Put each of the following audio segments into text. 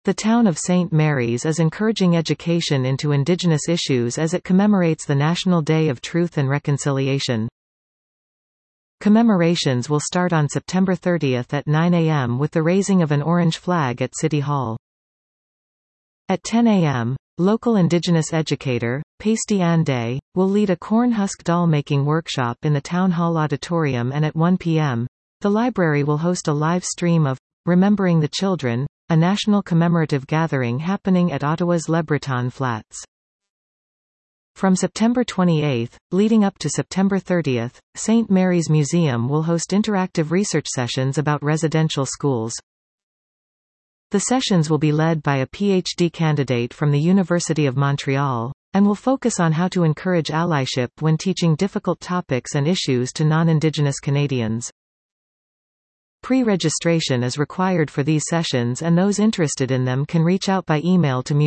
The town of St. Mary's is encouraging education into Indigenous issues as it commemorates the National Day of Truth and Reconciliation. Commemorations will start on September 30 at 9 a.m. with the raising of an orange flag at City Hall. At 10 a.m., local Indigenous educator, Pasty Ande, will lead a corn husk doll making workshop in the Town Hall Auditorium, and at 1 p.m., the library will host a live stream of Remembering the Children, a national commemorative gathering happening at Ottawa's Le Breton Flats. From September 28, leading up to September 30, St. Mary's Museum will host interactive research sessions about residential schools. The sessions will be led by a PhD candidate from the University of Montreal, and will focus on how to encourage allyship when teaching difficult topics and issues to non-Indigenous Canadians. Pre-registration is required for these sessions, and those interested in them can reach out by email to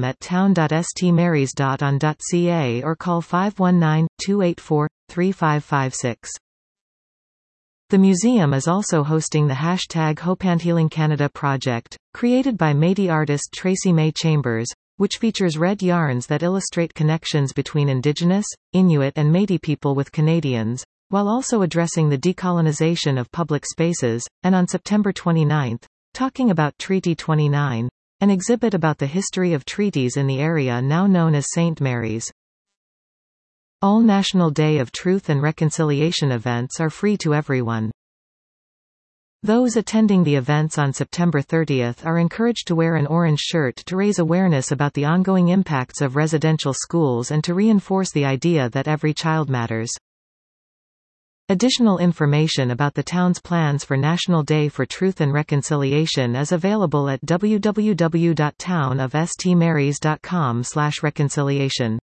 museum@town.stmarys.on.ca or call 519-284-3556. The museum is also hosting the #HopeandHealingCanada project, created by Métis artist Tracy May Chambers, which features red yarns that illustrate connections between Indigenous, Inuit and Métis people with Canadians, while also addressing the decolonization of public spaces, and on September 29, talking about Treaty 29, an exhibit about the history of treaties in the area now known as St. Mary's. All National Day of Truth and Reconciliation events are free to everyone. Those attending the events on September 30 are encouraged to wear an orange shirt to raise awareness about the ongoing impacts of residential schools and to reinforce the idea that every child matters. Additional information about the town's plans for National Day for Truth and Reconciliation is available at www.townofstmarys.com/reconciliation.